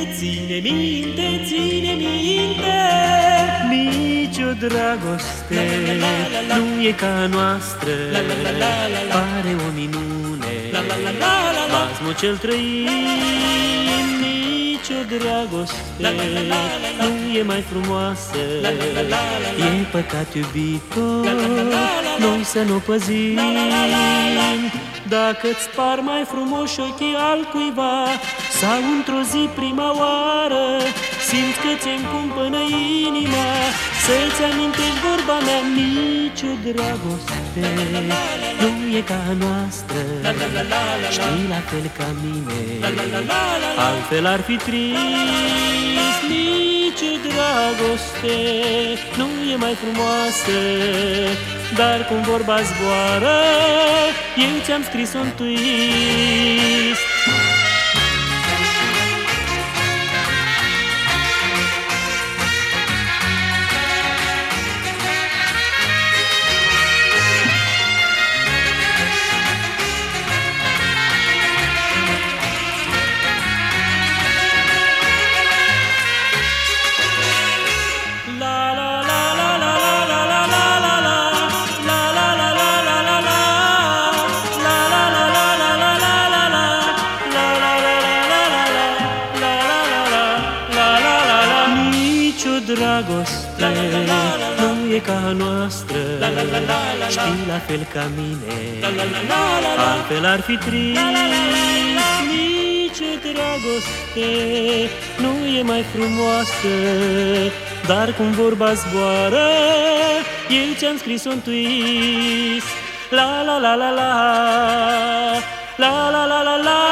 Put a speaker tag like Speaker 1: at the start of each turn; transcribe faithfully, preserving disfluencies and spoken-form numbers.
Speaker 1: ține minte, ține minte.
Speaker 2: Nici o dragoste nu e ca a noastră, pare o minune, basmul cel trăim. Nici o dragoste nu e mai frumoasă, e păcat, iubito, noi să nu păzim. Dacă-ți par mai frumoși ochii altcuiva, sau într-o zi prima oară simți că ți-mi cumpănă inima, să-ți amintești vorba mea. Nici o dragoste nu e ca a noastră, știi la fel ca mine, altfel ar fi trist. Nici o dragoste nu e mai frumoasă, dar cum vorba zboară, eu ți-am scris un twist. Dragoste nu e ca a noastră, știi la fel ca mine, altfel ar fi trist. Nici o dragoste nu e mai frumoasă, dar cum vorba zboară, eu ți-am scris un twist. La la la la la, la la la la la.